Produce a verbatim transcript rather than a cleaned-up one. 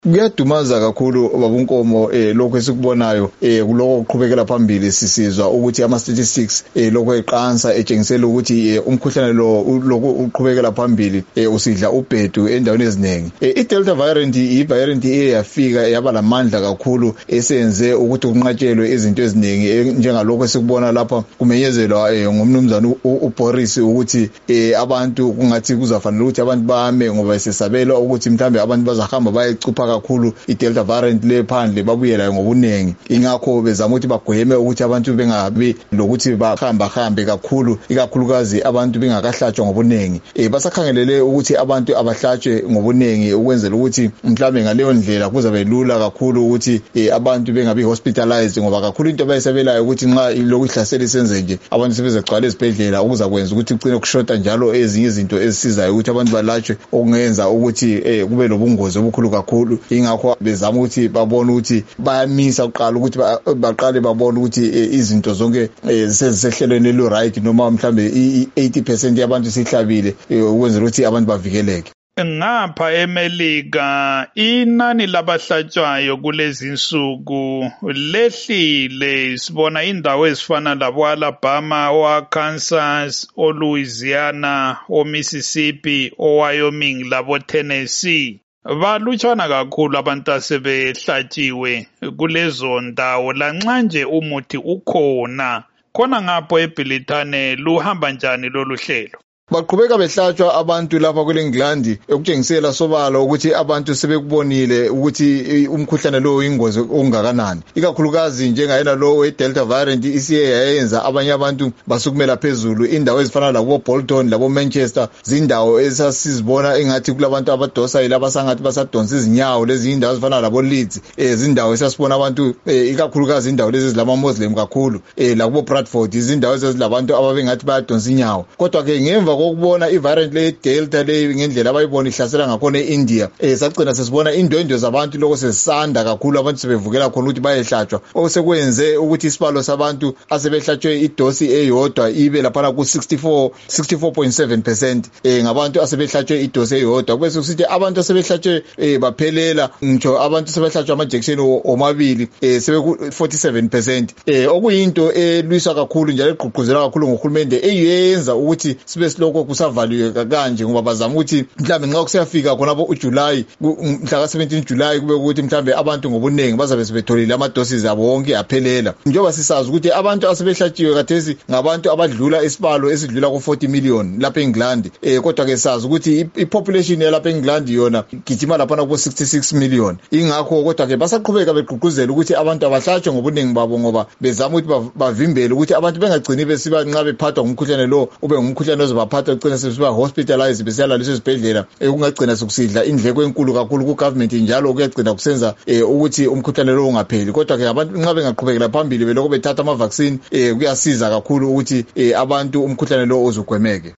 Kuyadumaza kakhulu babunkomo eh lokho esikubonayo eh kuloko uqhubekela phambili sisizwa ukuthi ama statistics eh lokho eqansa etshengisela ukuthi umkhuhlane lo lokho uqhubekela phambili eh usidla ubhedu endaweni eziningi. I Delta variant i variant eyafika yaba lamandla kakhulu esenze ukuthi kunqatshelwe izinto eziningi njengalokho esikubona lapha kumenyezelwa ngomnumzana uBoris ukuthi eh abantu kungathi kuzafanele ukuthi abantu bame ngoba sesabela ukuthi mhlambe abantu bazahamba bayecupha kakhulu I Delta variant le phandle babuyela ngobunengi ingakho bezama ukuthi bagweme ukuthi abantu bengabi lokuthi bahamba hambe kakhulu ikakhulukazi abantu bengakahlatshwa ngobunengi eh basakhangelele ukuthi abantu abahlatshwe ngobunengi ukwenzela ukuthi mhlambe ngaleyo ndlela kuzabe lula kakhulu ukuthi abantu bengabi hospitalized ngoba kakhulu into bayisebelayo ukuthi nxa lokuhlasela isenze nje abantu sebezegcwala ezibhedlela ukuzakwenza ukuthi kucine kushota njalo ezinye izinto ezisizayo ukuthi abantu balatshwe okungenza ukuthi kube lobungozi obukhulu kakhulu ingakho bezama ukuthi babone ukuthi bayamisa uqala ukuthi baqale babone ukuthi izinto zonke sezisehlelweni lo right noma mhlambe i-eighty percent yabantu sihlabile ukwenzela ukuthi abantu bavikeleke. Ngapha eMelika inani labahlatshwayo kulezi insuku lehlile sibona indawo ezifana labo Alabama, oArkansas, oLouisiana, oMississippi, oWyoming labo Tennessee. Balutshwana kakhulu abantu asebehlatshiwe kulezo ndawo lanxa nje umuthi ukhona. Khona ngapho eBrithani luhamba njani lolu hlelo? Baqhubeka behlatshwa abantu lapha kweleNgilandi okutshengisela sobala ukuthi abantu sebekubonile ukuthi umkhuhlane lo ingozi ongakanani ikakhulukazi njengayena lo weDelta variant isiye yayenza abanye abantu basukumela phezulu indawo ezifana labo Bolton labo Manchester zindawo esasizibona engathi kulabantu abadosa ilabasangathi basadonsa izinyawo lezi indawo ezifana labo Leeds ezindawo esasibona abantu ikakhulukazi indawo lezi zilama Muslim kakhulu labo Bradford izindawo ezilabantu ababengathi bayadonsa inyawo kodwa ke ngemva ukubona ivariant le Delta le ngendlela abayibona ihlasela ngakhona eIndia eh sagcina sesibona indwendwe zabantu lokho sesisanda kakhulu abantu sebevukela khona ukuthi bayehlatshwa osekwenze ukuthi isibalo sabantu asebehlatshwe idosi eyodwa ibe lapha ku sixty-four sixty-four point seven percent eh ngabantu asebehlatshwe idosi eyodwa bese kusithi abantu asebehlatshwe eh baphelela ngitsho abantu sebehlatshwa amajeksheni omabili eh sebe ku forty-seven percent eh okuyinto elwiswa kakhulu njalo eqhuquzela kakhulu ngohulumende eyenza ukuthi sibe siloko kusavaliwe kanje ngoba bazama ukuthi mhlambe nxa kusiyafika khona bo uJuly mhla ka seventeen July kube ukuthi mhlambe abantu ngobunengi bazabe sebetholile ama doses abo wonke aphelela njengoba sisazi ukuthi abantu asebehlatshiwe kathesi ngabantu abadlula isibalo esidlula ku forty million lapha eNgilandi eh kodwa ke sazi ukuthi ipopulation yalapha eNgilandi yona gijima lapha ku sixty-six million ingakho kodwa ke basaqhubeka beqhuquzela ukuthi abantu abahlatshwe ngobunengi babo ngoba bezama ukuthi bavimbele ukuthi abantu bengagcini besiba nxa bephathwa ngumkhuhlane lo ube ngumkhuhlane ozobaphatha ugcina sesiba hospitalized besiyala leso sibhedlela ekungagcina sokusidla indleko enkulu kakhulu ku government njalo kuyagcina kusenza ukuthi umkhuhlane lo ungapheli kodwa ke abantu nxa bengaqhubekela phambili beloko bethatha ama vaccine kuyasiza kakhulu ukuthi abantu umkhuhlane lo uzugwemeke.